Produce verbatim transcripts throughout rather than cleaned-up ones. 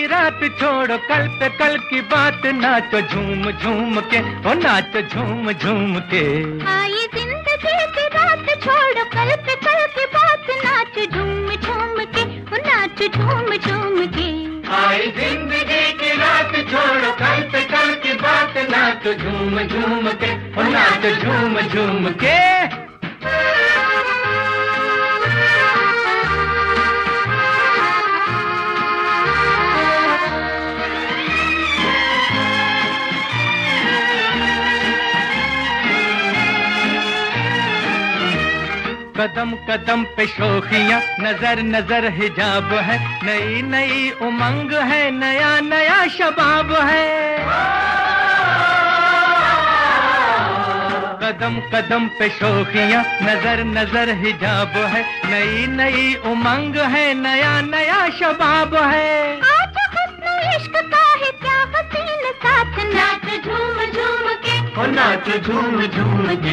रात छोड़ो कल पे कल की बात, नाचो झूम झूम के, ओ नाचो झूम झूम के। आई जिंदगी की रात छोड़ो कल पे कल की बात, नाचो झूम झूम के, ओ नाचो झूम झूम के। आई जिंदगी की रात छोड़ो कल पे कल की बात, नाचो झूम झूम के, ओ नाचो झूम झूम के। कदम कदम पे शोखियाँ, नजर नजर हिजाब है, नई नई उमंग है, नया नया शबाब है। कदम कदम पे शोखियाँ, नजर नजर हिजाब है, नई नई उमंग है, नया नया शबाब है। आज हुस्न इश्क का है क्या हसीन साथ, नाच झूम झूम के, ओ नाच झूम झूम के।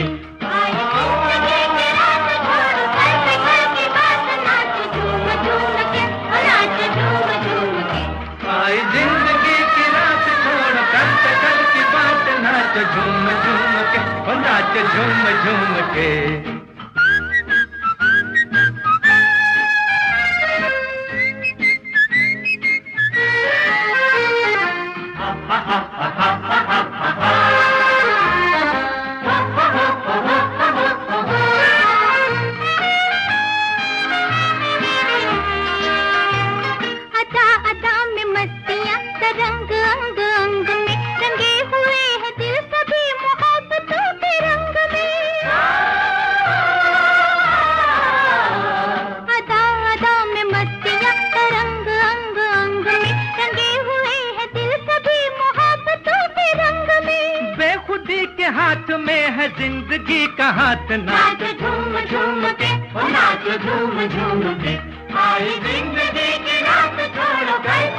आई जिंदगी की रात छोड़ो कल पे कल की बात, नाच झूम झूम के, ओ नाच झूम झूम के। रंग अंग अंग में रंगे हुए हैं दिल सभी मोहब्बतों के रंग में। अदा अदा में मस्तियाँ रंग अंग अंग में रंगे हुए हैं दिल सभी मोहब्बतों के रंग में। बेखुदी के हाथ में है जिंदगी का हाथ, नाच झूम झूम के, ओ नाच झूम झूम के। आई जिंदगी की रात छोड़ो कल